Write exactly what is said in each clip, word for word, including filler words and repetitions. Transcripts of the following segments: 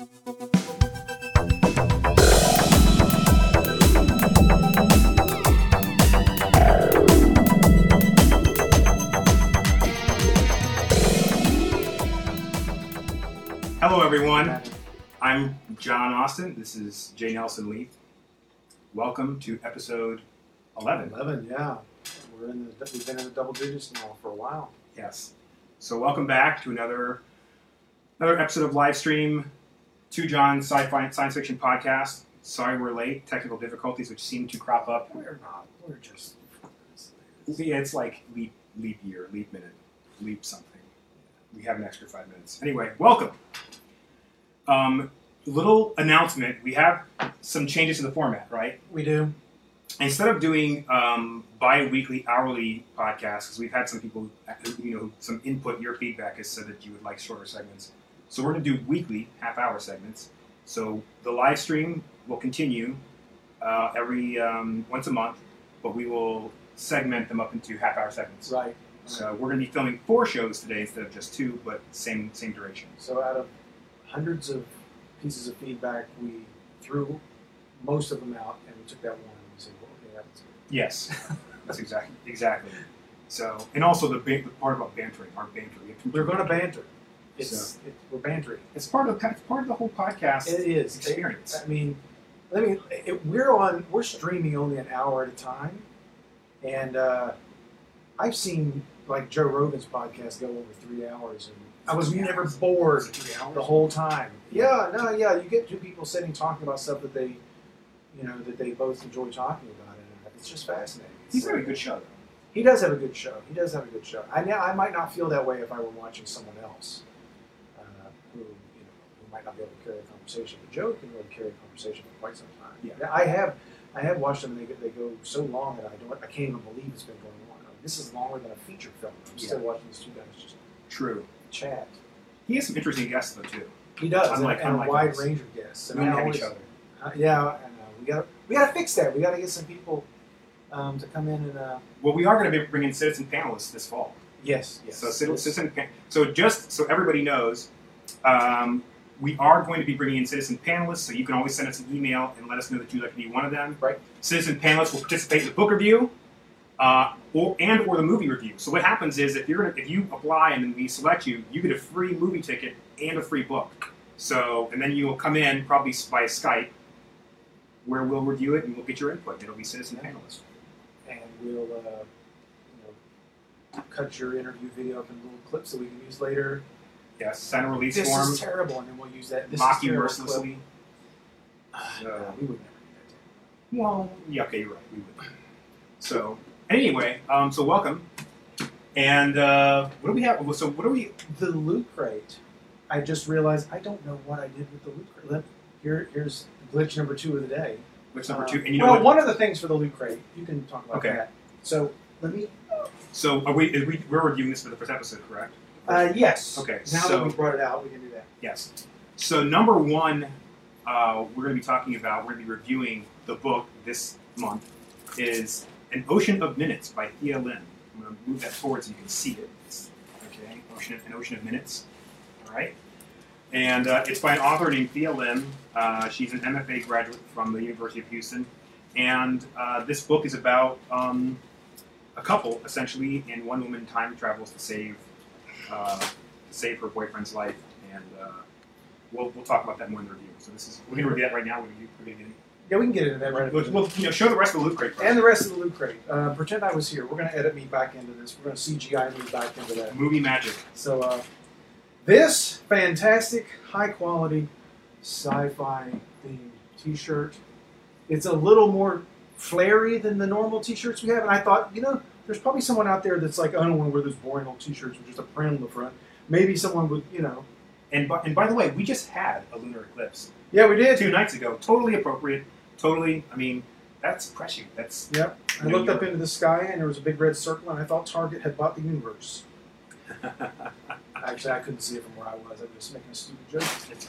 Hello, everyone. I'm John Austin. This is Jay Nelson Leith. Welcome to episode eleven. eleven, yeah. We're in the, we've been in the double digits now for a while. Yes. So welcome back to another another episode of Livestream to John's Sci-Fi Science Fiction Podcast. Sorry we're late. Technical difficulties which seem to crop up. We're not. We're just... Yeah, it's like leap leap year, leap minute, leap something. We have an extra five minutes. Anyway, welcome. Um, little announcement. We have some changes to the format, right? We do. Instead of doing um, bi-weekly, hourly podcasts, because we've had some people, you know, some input, your feedback has said that you would like shorter segments. So we're going to do weekly, half-hour segments. So the live stream will continue uh, every um, once a month, but we will segment them up into half-hour segments. Right. So we're going to be filming four shows today instead of just two, but same same duration. So out of hundreds of pieces of feedback, we threw most of them out, and we took that one and we said, well, okay, that's good. Yes, that's exactly exactly. So, and also the, ba- the part about bantering, our banter. We have to- We're going to banter. It's, So- it, we're bantering. It's part of it's part of the whole podcast It is experience. I mean, I mean, it, we're on. We're streaming only an hour at a time, and uh, I've seen like Joe Rogan's podcast go over three hours, and I was Three never hours? bored Three hours? the whole time. Yeah, no, yeah. You get two people sitting talking about stuff that they, you know, that they both enjoy talking about, and it's just fascinating. He's got a good show, though. He does have a good show. He does have a good show. I now I might not feel that way if I were watching someone else, uh, who you know who might not be able to carry a conversation. But Joe can really carry a conversation for quite some time. Yeah. I have I have watched them. And they go, they go so long that I don't I can't even believe it's been going on. I mean, this is longer than a feature film. I'm still Yeah. watching these two guys just True. chat. He has some interesting guests, though, too. He does, Unlike- and, and unlike a wide us. range of guests. We And don't I have always, each other. Uh, yeah, and uh, we got we got to fix that. We got to get some people um, to come in and. Uh, Well, we are going to be bringing citizen panelists this fall. yes, yes. So, citizen, yes. citizen pan- so just so everybody knows, um, we are going to be bringing in citizen panelists. So you can always send us an email and let us know that you'd like to be one of them. Right. Citizen panelists will participate in the book review, uh, or and or the movie review. So what happens is if you're gonna, if you apply and then we select you, you get a free movie ticket and a free book. So and then you will come in probably via Skype, where we'll review it and we'll get your input. It'll be citizen panelists. and we'll uh, you know, cut your interview video up in little clips that we can use later. Yes, sign a release This form, is terrible, and then we'll use that. This mock is you terrible mercilessly. clip. So- No, we would never do Well, yeah, okay, you're right. We would. So, anyway, um, so welcome. And uh, what do we have? So, what do we? that. The loot crate. I just realized I don't know what I did with the loot crate. Let- Here, here's glitch number two of the day. What's number Uh, two? And you know well, what? one of the things for the loot crate, you can talk about Okay. that. So let me. So, are we, is we? We're reviewing this for the first episode, correct? Uh, yes. Okay, Now so- that we brought it out, we can do that. Yes. So, number one, uh, we're going to be talking about. We're going to be reviewing the book this month. Is An Ocean of Minutes by Thea Lin. I'm going to move that forward so you can see it. It's, okay, Ocean, An Ocean of Minutes. All right. And uh, it's by an author named Thea Lin. Uh, she's an M F A graduate from the University of Houston. And uh, this book is about um, a couple, essentially, and one woman time travels to save uh, to save her boyfriend's life. And uh, we'll, we'll talk about that more in the review. So this is we're going to review that right now. We're going to get it. Yeah, we can get into that right. at the We'll, we'll you know, show the rest of the loot crate first. And the rest of the loot crate. Uh, pretend I was here. We're going to edit me back into this. We're going to C G I me back into that. Movie magic. So, uh, this fantastic, high-quality, sci-fi themed T-shirt. It's a little more flary than the normal T-shirts we have, and I thought, you know, there's probably someone out there that's like, I don't want to wear those boring old T-shirts with just a print on the front. Maybe someone would, you know. And by, and by the way, we just had a lunar eclipse Yeah, we did. two nights ago. Totally appropriate. Totally. I mean, that's prescient. That's Yep. I You know, looked up you're- into the sky, and there was a big red circle, and I thought Target had bought the universe. Actually, I couldn't see it from where I was. I was just making a stupid joke.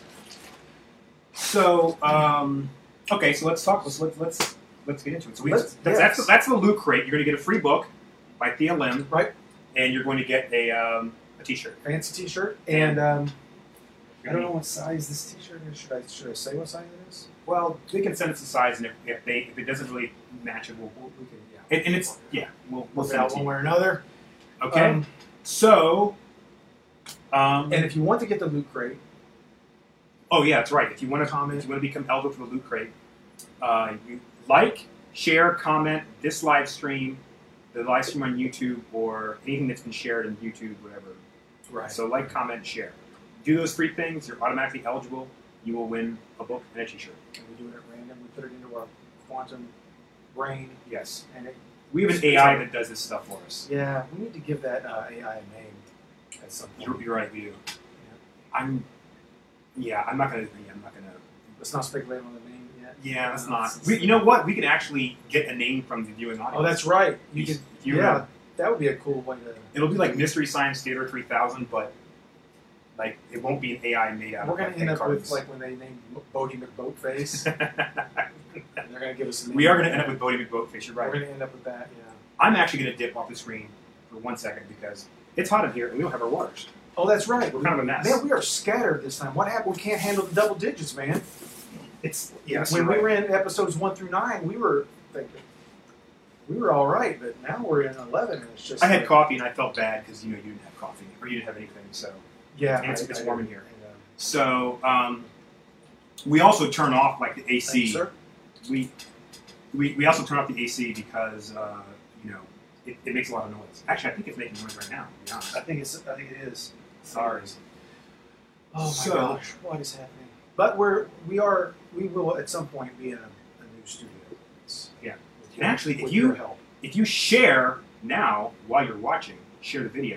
So, um, okay, so let's talk. Let's let's let's, let's get into it. So we, Let's- that's, yes. that's that's the loot crate. You're going to get a free book by Thea Lim, Right. and you're going to get a um, a T-shirt. Fancy T-shirt, and um, I don't know what size this T-shirt is. Should I should I say what size it is? Well, they can send us the size, and if, if they if it doesn't really match it, we'll, we'll We can, yeah. and, and it's yeah, we'll we'll We'll send it out to one you. way or another. Okay. Um, So, um, and if you want to get the Loot Crate, oh yeah, that's right. If you want to Comment. if you want to become eligible for the Loot Crate, uh, you like, share, comment this live stream, the live stream on YouTube, or anything that's been shared on YouTube, whatever. right? So like, comment, share. Do those three things, you're automatically eligible. You will win a book and a T-shirt. And we do it at random. We put it into our quantum brain, Yes. and it, We have an A I that does this stuff for us. yeah, we need to give that uh, A I a name at some point. You're, you're right, we do. I'm, yeah, I'm not gonna. Yeah, I'm not gonna. Let's not speculate on the name yet. Yeah, that's Uh, not. it's- We, you know what? We can actually get a name from the viewing audience. Oh, that's right. You You- could, you yeah, know. that would be a cool way to. It'll be like Mystery Science Theater three thousand, but like it won't be an A I made out We're of gonna like, end up cards. with like when they named Bodie McBoatface. and they're gonna give us a name. We are going to end up with Bodie McBoatface. You're We're right. gonna end up with that. Yeah. I'm actually going to dip off the screen for one second because it's hot in here and we don't have our waters. Oh, that's right. We're kind of a mess. Man, we are scattered this time. What happened? We can't handle the double digits, man. It's yes. when you're we right. were in episodes one through nine, we were thinking we were all right, but now we're in eleven, and it's just. I had like, coffee and I felt bad because you know you didn't have coffee or you didn't have anything. So Yeah, and it's, I- it's I- warm in here. and, uh, So um, we also turn off like the A C. thank you, sir. we, we we also turn off the A C because uh, you know it, it makes a lot of noise. Actually, I think it's making noise right now. To be honest. I think it's. I think it is. Sorry. Oh my So- gosh, what is happening? But we're we are we will at some point be in a, a new studio. It's, Yeah. with And your- actually, if with you- your help. If you share now while you're watching, share the video.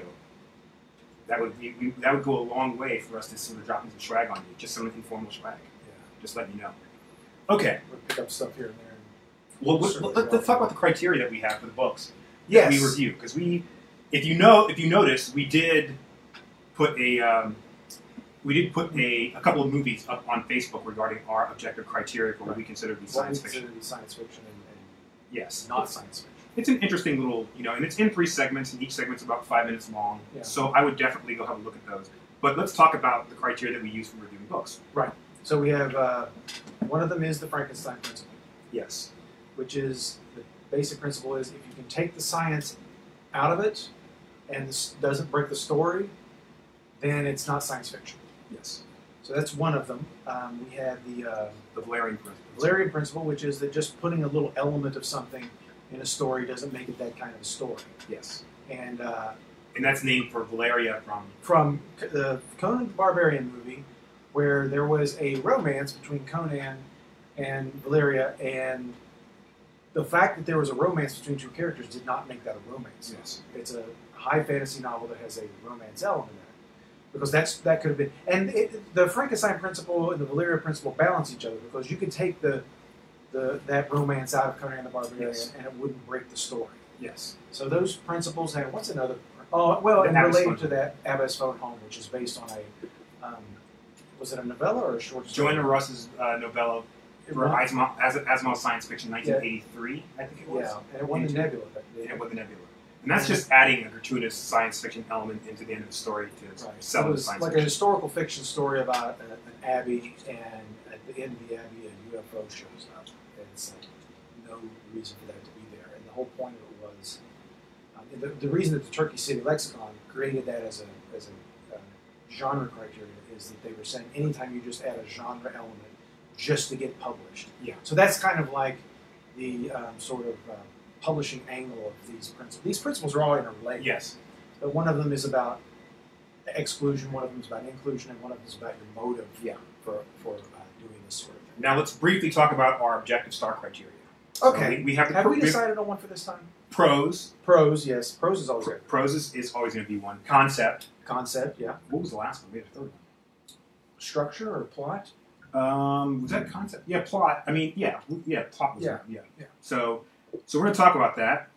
That would be we, that would go a long way for us to sort of drop some swag on you, just some informal swag. Yeah, Just letting you know. Okay. we'll pick up stuff here and there. Well, let's, Certainly let, let's talk welcome. about the criteria that we have for the books. Yes. we review because we, if you know, if you notice, we did put a, um, we did put a, a couple of movies up on Facebook regarding our objective criteria for what we consider to be What science we fiction. consider to be science fiction and, Yes, and not science fiction. it's an interesting little, you know, and it's in three segments, and each segment's about five minutes long. Yeah. So I would definitely go have a look at those. But let's talk about the criteria that we use for reviewing books. So we have uh, one of them is the Frankenstein principle, Yes. which is the basic principle is if you can take the science out of it and this doesn't break the story, then it's not science fiction. Yes. So that's one of them. Um, we have the uh, The Valerian principle. Valerian principle, which is that just putting a little element of something in a story doesn't make it that kind of a story. Yes. And uh, And that's named for Valeria from. from C- the Conan the Barbarian movie, where there was a romance between Conan and Valeria, and the fact that there was a romance between two characters did not make that a romance. Yes. It's a high fantasy novel that has a romance element in it. Because that's that could have been, and it, the Frankenstein principle and the Valeria principle balance each other because you could take the, the that romance out of Conan the Barbarian Yes. and it wouldn't break the story. Yes. So those principles have what's another? Oh well, The and Abbot's related Phone to that, Abbot's Phone Home, which is based on a um, was it a novella or a short story? Joanna Russ's uh, novella It for won- Asimov, As- Asimov Science Fiction, nineteen eighty-three, I think it was. Yeah, and it won the eighty-two. Nebula. That Yeah, with the Nebula. And that's just adding a gratuitous science fiction element into the end of the story to Right. sell It it as was science like a fiction. historical fiction story about an, an abbey, and at the end of the abbey, a U F O shows up. And it's like no reason for that to be there. And the whole point of it was um, and the, the reason that the Turkey City Lexicon created that as a as a uh, genre criteria is that they were saying anytime you just add a genre element just to get published. Yeah. So that's kind of like the um, sort of uh, publishing angle of these principles. These principles are all interrelated. Yes. But one of them is about exclusion, one of them is about inclusion, and one of them is about your motive Yeah. for, for uh, doing this sort of thing. Now let's briefly talk about our objective star criteria. So Okay. we, we have the Have pro- we decided on one for this time? prose. Prose, yes. Prose is always good. Prose is, is always going to be one. Concept. Concept, yeah. What was the last one? We had a third Structure or plot? one. Um, was that concept? Yeah, plot. I mean, yeah, yeah, plot was Yeah. yeah. Yeah. So, so we're going to talk about that.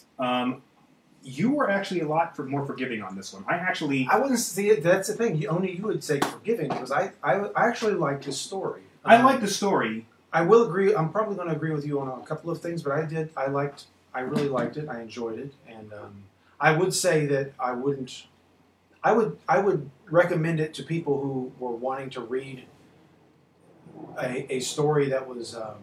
Um, you were actually a lot for, more forgiving on this one. I actually. I wouldn't see it. That's the thing. You, only you would say forgiving because I, I, I actually like this story. I Um, like the story. I will agree. I'm probably going to agree with you on a couple of things, but I did. I liked. I really liked it. I enjoyed it, and um, I would say that I wouldn't I would I would recommend it to people who were wanting to read a, a story that was um,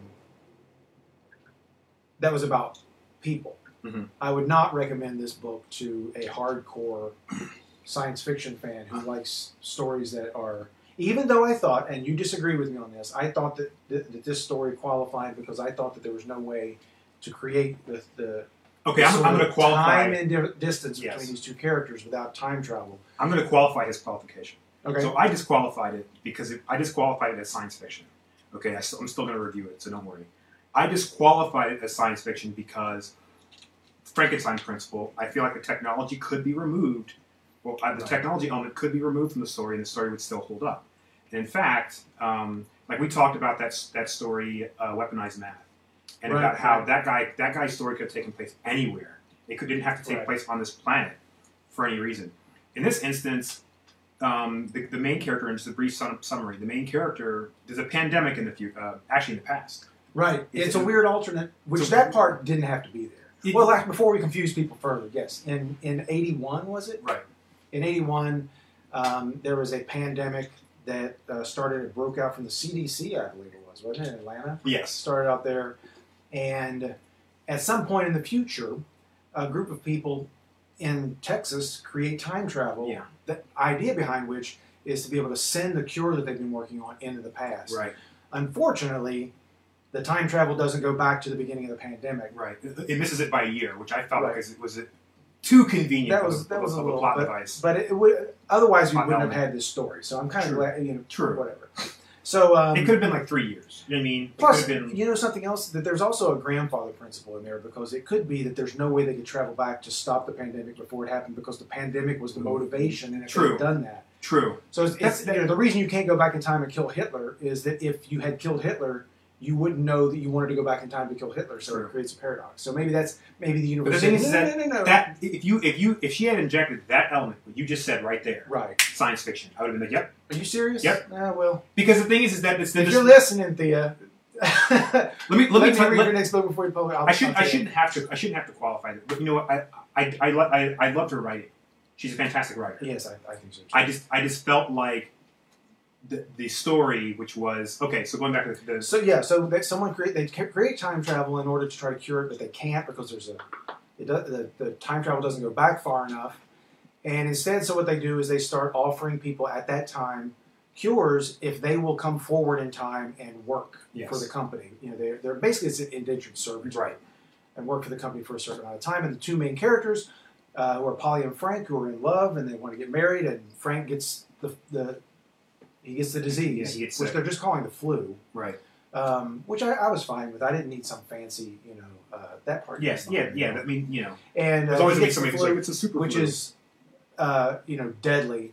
that was about people. Mm-hmm. I would not recommend this book to a hardcore science fiction fan who likes stories that are. Even though I thought, and you disagree with me on this, I thought that, that, that this story qualified because I thought that there was no way to create the, the Okay, I'm, I'm going to qualify. time and di- distance Yes. between these two characters without time travel. I'm going to qualify his qualification. Okay. So I disqualified it because it, I disqualified it as science fiction. Okay, I still, I'm still going to review it, so don't worry. I disqualified it as science fiction because Frankenstein principle. I feel like the technology could be removed. Well, uh, the Right. technology element could be removed from the story, and the story would still hold up. And in fact, um, like we talked about that that story, uh, Weaponized Math, and Right, about how right. that guy that guy's story could have taken place anywhere. It could, didn't have to take Right. place on this planet for any reason. In this instance, um, the, the main character, and just a brief sum, summary, the main character, there's a pandemic in the future, uh, actually in the past. Right. It's, It's a a- weird alternate, which it's a- that part didn't have to be there. It- well, like, before we confuse people further, yes. In in eighty-one, was it? Right. In eighty-one, um, there was a pandemic that uh, started, it broke out from the C D C, I believe it was, wasn't it, in Atlanta? Yes. Started out there. And at some point in the future, a group of people in Texas create time travel. Yeah. The idea behind which is to be able to send the cure that they've been working on into the past. Right. Unfortunately, the time travel doesn't go back to the beginning of the pandemic. Right. It, it misses it by a year, which I felt Right. like it was too convenient. That of was a- that was of a a little plot but, device. but it would otherwise we Plot wouldn't have element. had this story. So I'm kind of True. glad, you know, True. whatever. So um, It could have been like three years. You know what I mean? It plus, could have been, you know something else, that there's also a grandfather principle in there, because it could be that there's no way they could travel back to stop the pandemic before it happened, because the pandemic was the motivation, and if True. they'd done that. true. So it's, That's- it's, you know, the reason you can't go back in time and kill Hitler is that if you had killed Hitler, you wouldn't know that you wanted to go back in time to kill Hitler. So True. it creates a paradox. So maybe that's maybe the But universe. the thing said, is no, that, no, no, no. that if you if you if she had injected that element, what you just said right there, Right. science fiction, I would have been like, yep. Are you serious? Yep. Ah, well, Because the thing is, is that it's the if you're listening, Thea, let me let, let me me tell read let, your next book before you publish. I'll, I should I'll I tell you. shouldn't have to I shouldn't have to qualify it. But you know what? I I I lo- I, I loved her writing. She's a fantastic writer. Yes, I, I think so too. I just I just felt like the the story, which was okay. So going back to the, the So yeah, so that someone create they ca- create time travel in order to try to cure it, but they can't because there's a it does, the the time travel doesn't go back far enough, and instead, so what they do is they start offering people at that time cures if they will come forward in time and work Yes. for the company. You know, they're they're basically it's indentured servants, right. and work for the company for a certain amount of time. And the two main characters, uh, who are Polly and Frank, who are in love and they want to get married, and Frank gets the the he gets the disease, Yeah, he gets which sick. they're just calling the flu. Right. Um, which I, I was fine with. I didn't need some fancy, you know, uh, that part. Yes. was Yeah. fine, Yeah. you know. I mean, you know, And there's uh, always he gonna be gets the somebody who's flu, like, it's a super which flu. is, uh, you know, deadly.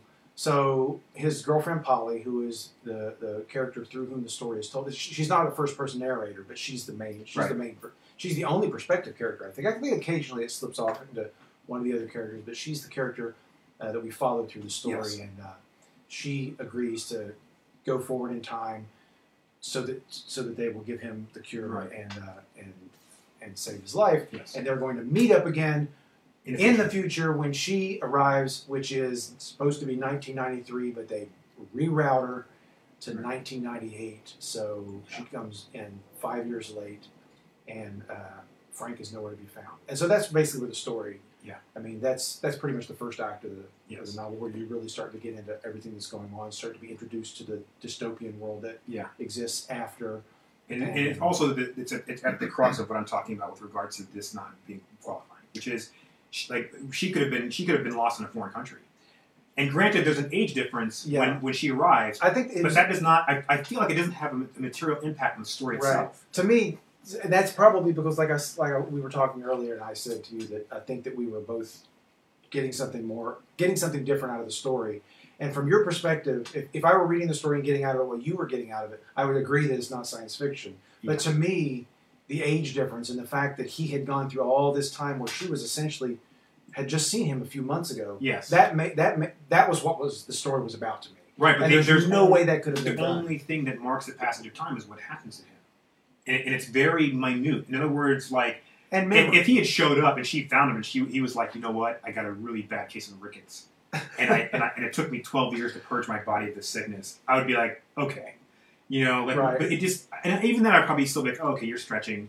So his girlfriend Polly, who is the, the character through whom the story is told, she- she's not a first person narrator, but she's the main. She's Right. the main. per- She's the only perspective character. I think. I think occasionally it slips off into one of the other characters, but she's the character uh, that we follow through the story, Yes. and uh, she agrees to go forward in time so that so that they will give him the cure Right. and uh, and and save his life. Yes. And they're going to meet up again In in the future when she arrives, which is supposed to be nineteen ninety-three, but they reroute her to Right. nineteen ninety-eight. So she comes in five years late, and uh, Frank is nowhere to be found. And so that's basically where the story. Yeah. I mean, that's that's pretty much the first act of the, of Yes. the novel, where you really start to get into everything that's going on, start to be introduced to the dystopian world that Yeah. exists after. And, and it's also the, it's, a, it's at the crux of what I'm talking about with regards to this not being qualifying, which is she, like she could have been she could have been lost in a foreign country. And granted, there's an age difference Yeah. when, when she arrives, I think, but it's, that does not. I, I feel like it doesn't have a material impact on the story Right. itself. to me, that's probably because, like I s- like I- we were talking earlier, and I said to you that I think that we were both getting something more, getting something different out of the story. And from your perspective, if, if I were reading the story and getting out of it what you were getting out of it, I would agree that it's not science fiction. But to me, the age difference and the fact that he had gone through all this time where she was essentially had just seen him a few months ago, Yes. that ma- that ma- that was what was the story was about to me. Right, but And there- there's, there's no only- way that could have The been done. only thing that marks the passage of time is what happens to him, and, and it's very minute. In other words, like And if, memory. if he had showed up and she found him and she he was like, you know what, I got a really bad case of rickets. and I, and I and it took me twelve years to purge my body of this sickness, I would be like, okay, you know, like, Right. but it just, and even then, I'd probably still be like, oh, okay, you're stretching.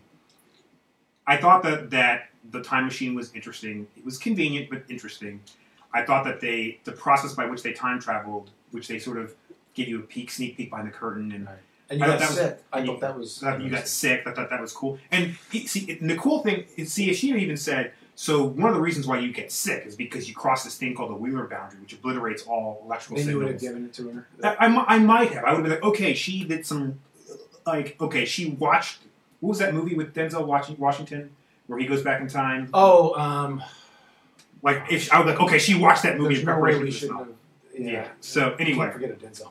I thought that that the time machine was interesting. It was convenient, but interesting. I thought that they, the process by which they time traveled, which they sort of give you a peek, sneak peek behind the curtain, and Right. And you I got thought that was- sick. I and you- thought that was. so that you got sick. I thought that was cool. And he- see, and the cool thing is, see, she even said, so one of the reasons why you get sick is because you cross this thing called the Wheeler boundary, which obliterates all electrical Then you would have signals. given it to her. I, I, mi- I might have. I would have been like, okay, she did some, like, okay, she watched, what was that movie with Denzel watching Washington, where he goes back in time? Oh, um, Like, if I was like, okay, she watched that movie there's in no way preparation we for this shouldn't novel. have. Yeah. Yeah. So anyway, Can't forget a Denzel movie.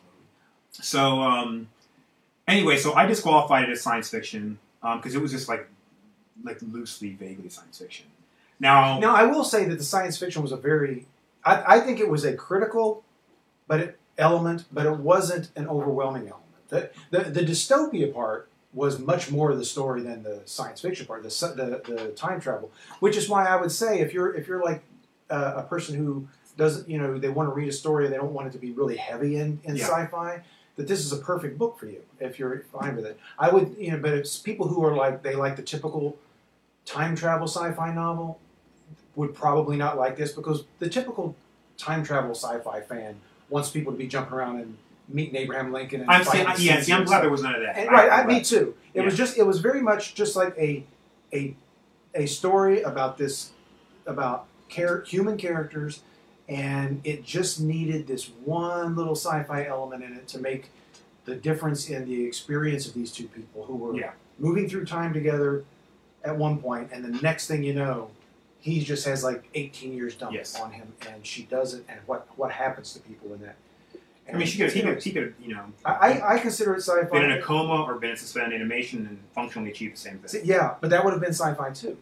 so um, anyway, so I disqualified it as science fiction because it was just like, like loosely, vaguely science fiction. Now, Now, I will say that the science fiction was a very, I, I think it was a critical, but it, element, but it wasn't an overwhelming element. The, the the dystopia part was much more of the story than the science fiction part, the su- the, the time travel. Which is why I would say if you're if you're like uh, a person who doesn't, you know, they want to read a story and they don't want it to be really heavy in, in Yeah. sci-fi, that this is a perfect book for you if you're fine with it. I would, you know, but it's people who are like they like the typical time travel sci-fi novel would probably not like this because the typical time travel sci-fi fan wants people to be jumping around and meeting Abraham Lincoln. And I'm saying, fighting yeah, Caesar see, I'm and glad stuff. there was none of that. And, I- right, I, I'm me glad. too. It Yeah. was just, it was very much just like a a a story about this about char- human characters, and it just needed this one little sci-fi element in it to make the difference in the experience of these two people who were Yeah. moving through time together at one point, and the next thing you know, he just has like eighteen years dumped Yes. on him, and she doesn't, and what what happens to people in that. I mean, she could, he could, he could, you know, I, I I consider it sci-fi. been in a coma or been in suspended animation and functionally achieved the same See, thing. yeah, but that would have been sci-fi too.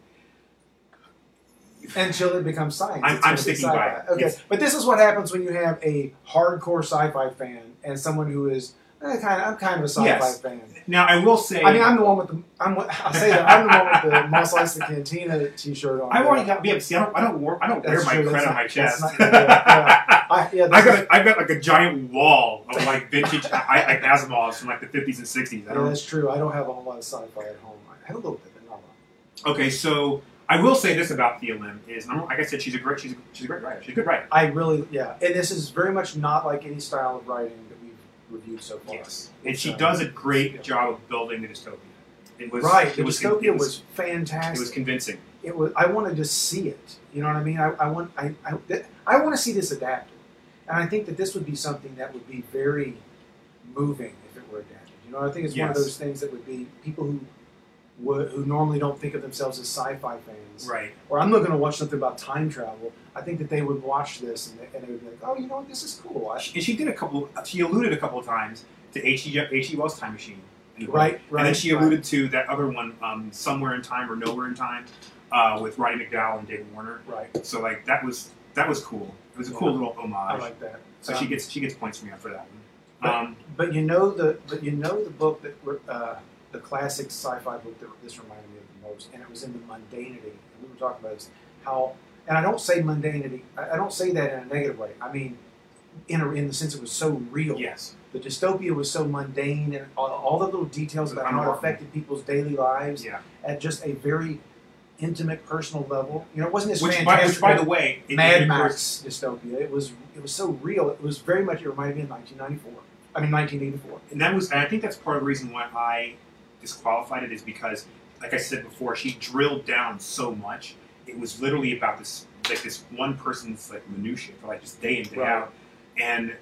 Until it becomes science. I'm- It's I'm gonna be sticking by sci-fi. it. Okay, It's- but this is what happens when you have a hardcore sci-fi fan and someone who is eh, kind of. I'm kind of a sci-fi Yes. fan. Now, I will say, I mean, I'm the one with the. I'm. I'll say that I'm the one with the Mos Eisley Cantina T-shirt on. I've already got, yeah, see, I don't, I don't, wear, I don't wear That's my true, credit that's on my not- chest. that's not- yeah, I, yeah, I this got, is- I've got like a giant wall of like vintage I, like Asimovs from like the fifties and sixties. I yeah, don't. that's true. I don't have a whole lot of sci-fi at home. I have a little bit, but not a lot. Okay, so I will say this about Thea Lim is, number- like I said, she's a great, she's a, she's a great writer. She's a good writer. I really, yeah, and this is very much not like any style of writing that we've reviewed so far. Yes, and It's, she uh, does a great job of building the dystopia. It was Right, It the was, dystopia it was, was fantastic. it was convincing. It was. I wanted to see it. You know what I mean? I, I want. I. I, th- I want to see this adapted, and I think that this would be something that would be very moving if it were adapted. You know, I think it's one of Yes. those things that would be people who would, who normally don't think of themselves as sci-fi fans, Right. or I'm looking to watch something about time travel. I think that they would watch this and they, and they would be like, oh, you know what, this is cool. I, And she did a couple. She alluded a couple of times to H G. H G. Wells' Time Machine. right, right. And then she right. alluded to that other one, um, Somewhere in Time or Nowhere in Time, uh, with Roddy McDowall and David Warner. Right. So like that was that was cool. It was a cool Yeah. little homage. I like that. so Um, she gets she gets points from me for that But- one. Um, But you know the but you know the book that uh, the classic sci-fi book that this reminded me of the most, and it was in the mundanity. And we were talking about this, how, and I don't say mundanity. I, I don't say that in a negative way. I mean, in a, in the sense it was so real. yes. The dystopia was so mundane, and all, all the little details about how it Unremarkable. affected people's daily lives Yeah. at just a very intimate, personal level. You know, it wasn't this Which by, fantastic. which, by the way, it, Mad it, Max dystopia. It was it was so real. It was very much. It reminded me of nineteen ninety-four. I mean, nineteen eighty-four. And that was, and I think that's part of the reason why I disqualified it is because, like I said before, she drilled down so much. It was literally about this, like this one person's like minutia for like just day in day Right. out. And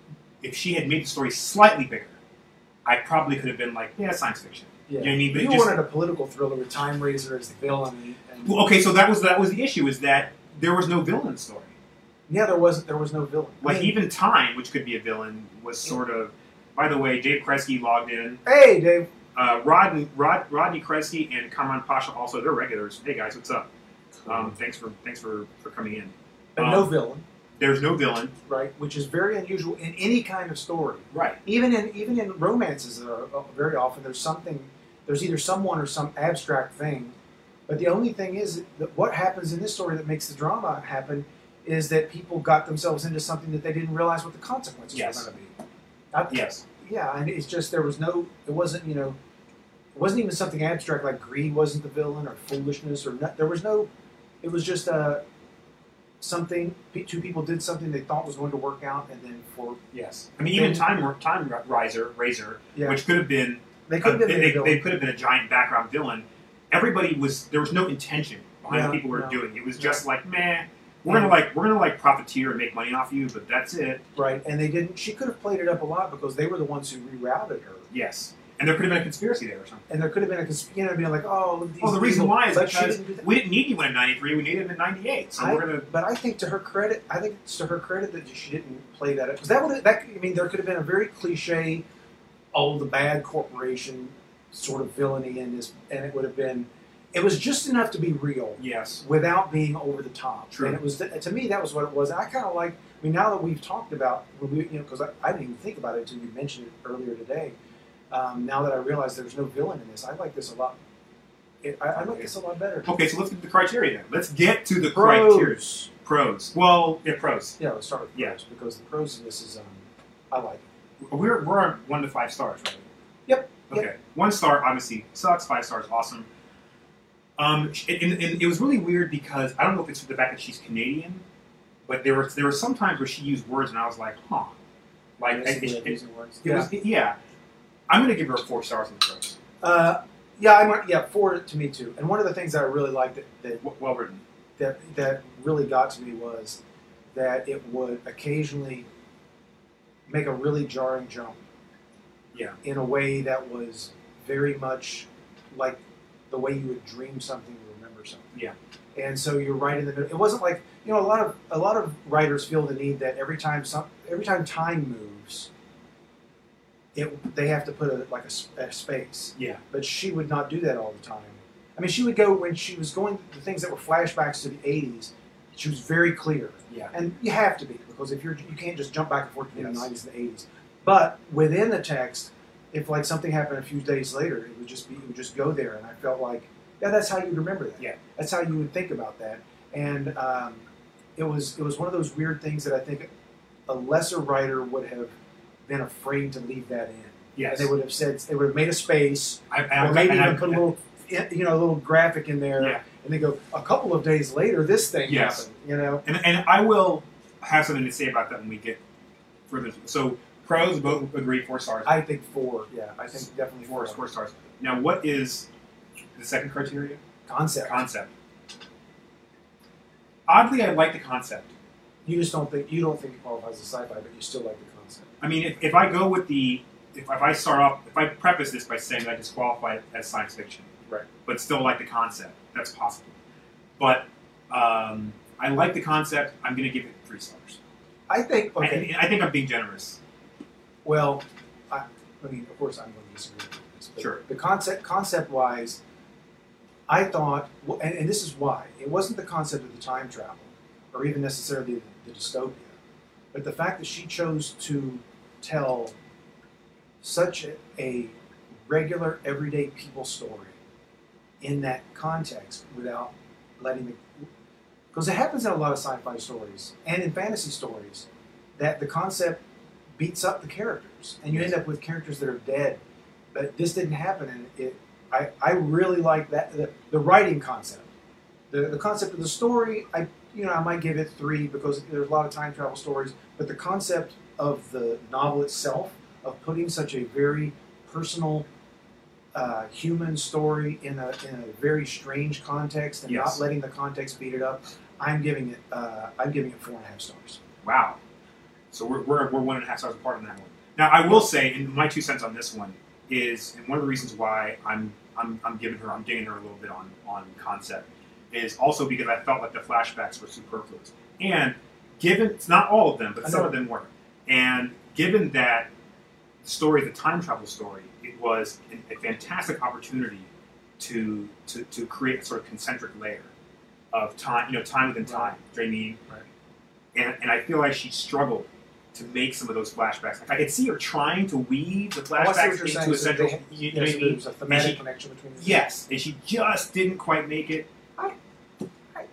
if she had made the story slightly bigger, I probably could have been like, yeah, science fiction. Yeah. You know what I mean? But you it just- wanted a political thriller with Time Razor as the villain. And, and Well, okay, so that was that was the issue is that there was no villain story. yeah, there was there was no villain. I Like mean, even Time, which could be a villain, was sort of. By the way, Dave Kresge logged in. hey, Dave. Uh, Rod, Rod, Rodney Kresge and Kamran Pasha also they're regulars. Hey guys, what's up? Um, thanks for thanks for, for coming in. But um, no villain, There's no villain. right? Which is very unusual in any kind of story. Right. Even in even in romances, uh, uh, very often there's something. There's either someone or some abstract thing. But the only thing is that what happens in this story that makes the drama happen is that people got themselves into something that they didn't realize what the consequences Yes. were going to be. I, Yes. Yeah, and it's just there was no. It wasn't you know, it wasn't even something abstract like greed wasn't the villain or foolishness or no, there was no. It was just uh, something. Two people did something they thought was going to work out, and then for Yes. I mean, even Time Time Riser, Razor, yeah, which could have been they could have uh, been they, the villain. they could have been a giant background villain. Everybody was there was no intention behind Yeah, what people were no. doing. It was Yeah. just like, meh, we're gonna like we're gonna like profiteer and make money off you, but that's it. Right, and they didn't. She could have played it up a lot because they were the ones who rerouted her, Yes. And there could have been a conspiracy there or something. and there could have been a cons- you know being like, oh, look at these. Well, the reason people. why is but she because didn't do that. we didn't need you in ninety-three, we needed him in ninety-eight. So I- we're gonna But I think to her credit, I think it's to her credit that she didn't play that up because that would that I mean there could have been a very cliche, oh the bad corporation sort of villainy in this, and it would have been, it was just enough to be real yes. without being over the top. True. And it was to me that was what it was. And I kind of like. I mean, now that we've talked about, when we, you know, because I, I didn't even think about it until you mentioned it earlier today. Um, now that I realize there's no villain in this, I like this a lot. It, I, I like this a lot better. Okay, so let's get to the criteria then. Let's get to the criteria. Pros. Pros. Well, yeah, pros. Yeah, let's start with Yeah. pros because the pros in this is um, I like it. We're we're on one to five stars, right? Yep. Okay. Yep. One star obviously sucks. Five stars awesome. Um, and, and it was really weird because I don't know if it's the fact that she's Canadian, but there were there were some times where she used words and I was like, huh, like This is it, the way it, of it, using words. it yeah. was yeah. I'm gonna give her four stars on the pros. Uh, yeah, I might, yeah, four to me too. And one of the things that I really liked that that, W- well written. that that really got to me was that it would occasionally make a really jarring jump. Yeah. In a way that was very much like the way you would dream something or remember something. Yeah. And so you're right in the middle. It wasn't like you know a lot of a lot of writers feel the need that every time some every time time moves, it they have to put a like a, s- a space. Yeah. But she would not do that all the time. I mean, she would go when she was going the things that were flashbacks to the eighties. She was very clear, Yeah. and you have to be because if you're you can't just jump back and forth between Yes. the nineties and the eighties. But within the text, if like something happened a few days later, it would just be it would just go there, and I felt like yeah, that's how you'd remember that. Yeah. That's how you would think about that, and um, it was it was one of those weird things that I think a lesser writer would have been afraid to leave that in. Yes. And they would have said they would have made a space, I, I, or maybe and even I- put a little, you know, a little graphic in there, Yeah. and they go a couple of days later, this thing Yes. happened. You know, And, and I will have something to say about that when we get further. So pros both agree four stars. I think four. Yeah, I think definitely four, four. four stars. Now, what is the second criteria? Concept. Concept. Oddly, I like the concept. You just don't think you don't think it qualifies as sci-fi, but you still like the concept. I mean, if, if I go with the, if, if I start off, if I preface this by saying that I disqualify it as science fiction, Right. but still like the concept, that's possible. But um, I like the concept. I'm going to give it three stars. I think okay. I, I think I'm being generous. Well, I, I mean, of course, I'm going to disagree with this. But Sure. The concept, concept-wise, I thought, well, and, and this is why it wasn't the concept of the time travel, or even necessarily the, the dystopia, but the fact that she chose to tell such a, a regular, everyday people story in that context without letting the because it happens in a lot of sci-fi stories and in fantasy stories that the concept beats up the characters, and you end up with characters that are dead. But this didn't happen, and it. I, I really like that the, the writing concept, the the concept of the story. I you know I might give it three because there's a lot of time travel stories, but the concept of the novel itself of putting such a very personal, uh, human story in a in a very strange context and Yes. not letting the context beat it up. I'm giving it uh, I'm giving it four and a half stars. Wow. So we're, we're, we're one and a half stars apart on that one. Now, I will say, and my two cents on this one is, and one of the reasons why I'm I'm, I'm giving her I'm giving her a little bit on, on concept is also because I felt like the flashbacks were superfluous. And given, it's not all of them, but I some know. of them were. And given that the story, the time travel story, it was a, a fantastic opportunity to, to to create a sort of concentric layer of time, you know, time within time. Do you know what I mean? Right. And, and I feel like she struggled to make some of those flashbacks. Like I could see her trying to weave the Oh, I see flashbacks what you're into saying. a So central. they- you yeah, know what so I mean? there's a thematic And she- connection between the two. Yes, and she just didn't quite make it. I, I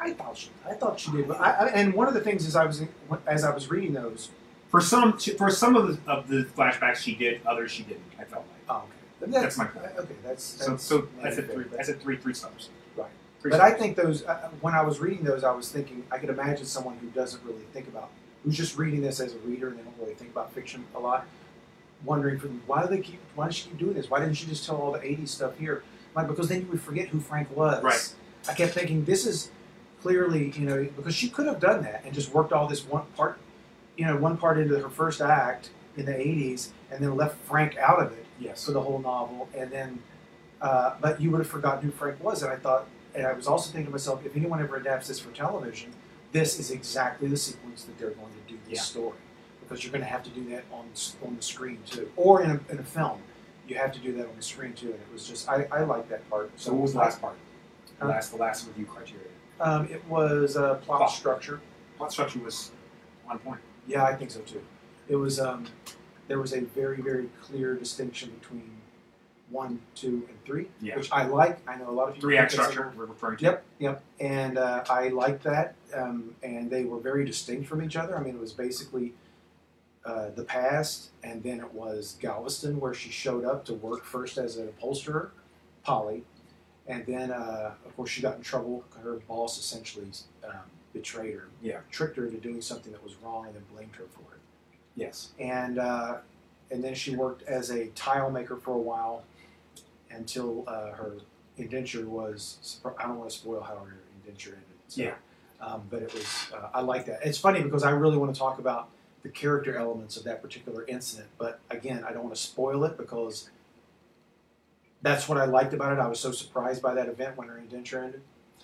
I thought she, I thought she did. But I, I, and one of the things is I was as I was reading those. For some, for some of the of the flashbacks she did, others she didn't. I felt like. Oh, okay. That's, that's my point. Okay, that's, that's so so maybe that's a fair, three. but- That's a three three stars. Right. Three But stars. I think those uh, when I was reading those, I was thinking I could imagine someone who doesn't really think about, who's just reading this as a reader and they don't really think about fiction a lot, wondering for them, why do they keep why does she keep doing this? Why didn't she just tell all the eighties stuff here? Like, because then you would forget who Frank was. Right. I kept thinking this is clearly, you know, because she could have done that and just worked all this one part, you know, one part into her first act in the eighties and then left Frank out of it Yes. for the whole novel, and then, uh, but you would have forgotten who Frank was. And I thought, and I was also thinking to myself, if anyone ever adapts this for television, this is exactly the sequence that they're going to do this Yeah. story, because you're going to have to do that on on the screen too, or in a, in a film, you have to do that on the screen too. And it was just, I, I like that part. So what was the last part? The Huh? last the last review criteria. Um, it was uh, plot Plot. structure. Plot structure was on point. Yeah, I think so too. It was um, there was a very very clear distinction between one, two, and three, Yeah. which I like. I know a lot of people Three act think that's a structure we're referring to. Yep, yep. And uh, I liked that. Um, and they were very distinct from each other. I mean, it was basically uh, the past, and then it was Galveston, where she showed up to work first as an upholsterer, Polly. And then, uh, of course, she got in trouble. Her boss essentially um, betrayed her, Yeah. tricked her into doing something that was wrong, and then blamed her for it. Yes. And uh, and then she worked as a tile maker for a while until uh, her indenture was. I don't want to spoil how her indenture ended. So, Yeah. Um, but it was. Uh, I like that. It's funny because I really want to talk about the character elements of that particular incident. But again, I don't want to spoil it because that's what I liked about it. I was so surprised by that event when her indenture ended.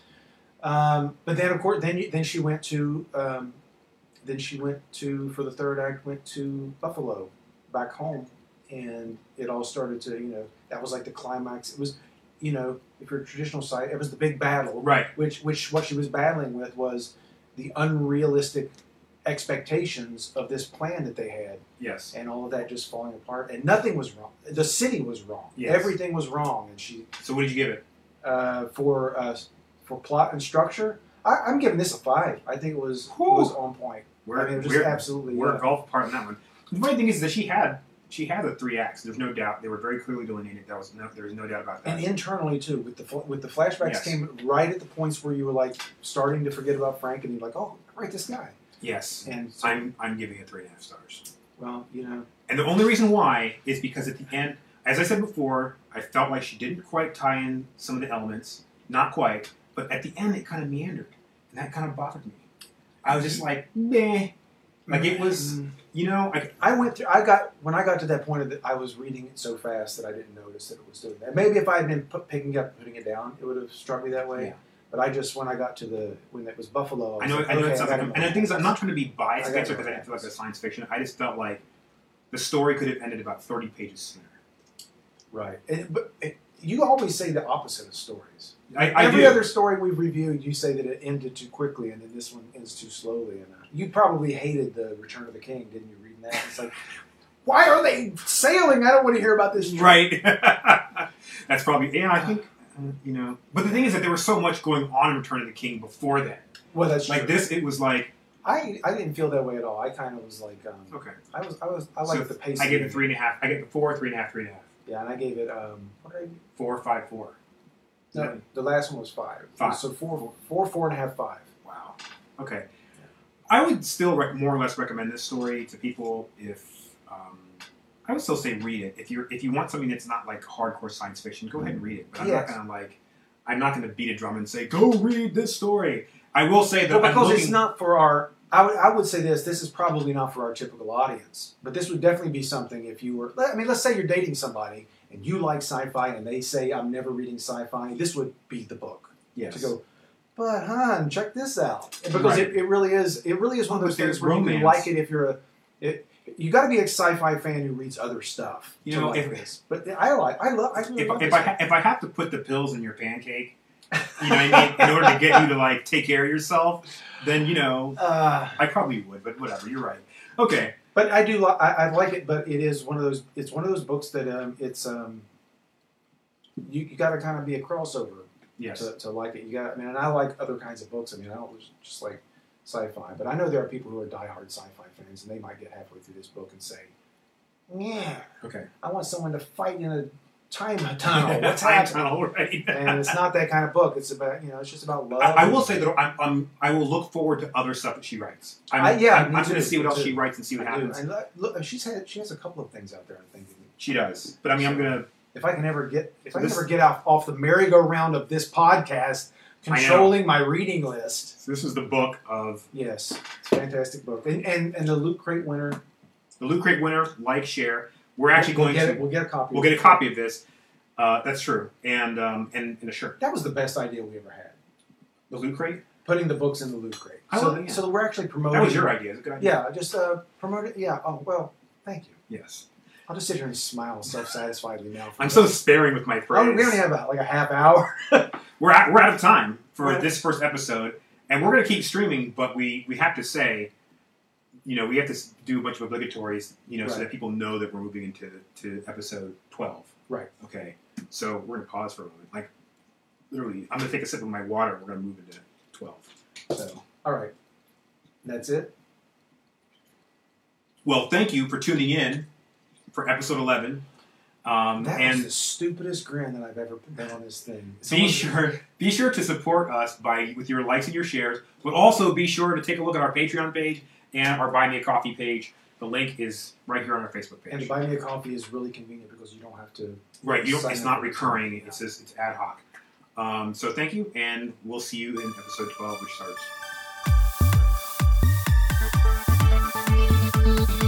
Um, but then, of course, then you, then she went to. Um, Then she went to, for the third act, went to Buffalo, back home, and it all started to, you know, that was like the climax. It was, you know, if you're a traditional site, it was the big battle. Right. Which, which what she was battling with was the unrealistic expectations of this plan that they had, Yes. and all of that just falling apart. And nothing was wrong. The city was wrong. Yes. Everything was wrong. And she, So what did you give it? uh, for uh, for plot and structure, I, I'm giving this a five. I think it was it Whew. was on point. We're, I mean, it was we're, just absolutely. we're uh, a golf apart on that one. The funny thing is that she had she had the three acts. There's no doubt. They were very clearly delineated. That was no, there was no doubt about that. And internally too, with the fl- with the flashbacks Yes. came right at the points where you were like starting to forget about Frank, and you're like, oh, right, this guy. yes. And so, I'm I'm giving it three and a half stars. well, you know, And the only reason why is because at the end, as I said before, I felt like she didn't quite tie in some of the elements. Not quite. But at the end, it kind of meandered. And that kind of bothered me. I was just like, meh. Like it was, Mm. you know, I, I went through. I got when I got to that point of that, I was reading it so fast that I didn't notice that it was doing that. Maybe if I had been put, picking up, putting it down, it would have struck me that way. Yeah. But I just when I got to the when it was Buffalo, I, I was know, like, I know okay, it sounds like, gotta and the know. thing is, I'm not trying to be biased I against it gotta because I know didn't feel like what it's science fiction. I just felt like the story could have ended about thirty pages sooner. Right. And, but it, you always say the opposite of stories. I, I Every do. other story we've reviewed, you say that it ended too quickly, and then this one ends too slowly. And uh, you probably hated the Return of the King, didn't you? Reading that, it's like, why are they sailing? I don't want to hear about this. trip. Right. That's probably, yeah, I think, uh, you know. But the thing is that there was so much going on in Return of the King before that. Well, that's Like true. this, it was like, I I didn't feel that way at all. I kind of was like, um, okay. I was I was I So liked the pace. I of gave it three and a half. I gave it four, three and a half, three and a half. Yeah, and I gave it um, what did I give? Four, five, four. No, the last one was five. Five. So four, four, four and a half, five. Wow. Okay. I would still rec- more or less recommend this story to people if um, I would still say read it. If you're if you want something that's not like hardcore science fiction, go ahead and read it. But I'm Yes. not gonna like I'm not gonna beat a drum and say go read this story. I will say that Well, I'm because looking, it's not for our. I would I would say this. This is probably not for our typical audience, but this would definitely be something if you were. I mean, let's say you're dating somebody and you like sci-fi, and they say I'm never reading sci-fi. This would be the book yes. to go. But hon, check this out, because Right. it, it really is. It really is one of But those things there's where you romance. like it if you're a. It, you got to be a sci-fi fan who reads other stuff. You to know, like if- this. But I like. I love. I really If, love if this I ha- if I have to put the pills in your pancake, you know what I mean, in order to get you to like take care of yourself, then you know Uh, I probably would. But whatever, you're right. Okay. But I do. Li- I, I like it, but it is one of those. It's one of those books that um, it's um, you, you got to kind of be a crossover Yes. to, to like it. You got. I mean, and I like other kinds of books. I mean, I don't just like sci-fi, but I know there are people who are diehard sci-fi fans, and they might get halfway through this book and say, "Yeah, Okay. I want someone to fight in a time tunnel. What's Time happening?" tunnel, right? And it's not that kind of book. It's about you know, it's just about love. I, I will say that I'm, I'm, I will look forward to other stuff that she writes. I'm, I- yeah, I'm, me I'm going to too, see what me else too. she writes and see what I do. happens. And look, look, she's had she has a couple of things out there. I'm thinking She does, but I mean, I'm going to. if I can ever get if I can This- ever get off off the merry-go-round of this podcast, controlling my reading list. So this is the book of Yes, it's a fantastic book, and and, and the Loot Crate winner. the Loot Crate winner. Like, share. We're actually we'll going get to. it, we'll get a copy. We'll of get a it. copy of this. Uh, that's true, and um, and, and a shirt. That was the best idea we ever had. The Loot Crate. Putting the books in the Loot Crate. I so, love it, yeah. so we're actually promoting. That was your idea. It's a good idea. Yeah, just uh, promote it. Yeah. Oh well, thank you. Yes. I'll just sit here and smile self-satisfiedly now. I'm so sparing with my praise. Oh, we only have about like a half hour. We're at, we're out of time for Right. this first episode, and we're going to keep streaming. But we, we have to say, you know, we have to s- do a bunch of obligatories, you know, so Right. that people know that we're moving into to episode twelve. Right. Okay. So we're going to pause for a moment. Like, literally, I'm going to take a sip of my water. We're going to move into twelve. So, All right. That's it. well, thank you for tuning in for episode eleven. Um, That and was the stupidest grin that I've ever done on this thing. Be Someone- sure, be sure to support us by with your likes and your shares, but also be sure to take a look at our Patreon page and our Buy Me a Coffee page. The link is right here on our Facebook And to page. buy me a coffee is really convenient because you don't have to. Right, you don't, sign it's up not for it. recurring. It's just it's ad hoc. Um, so thank you, and we'll see you in episode twelve, which starts.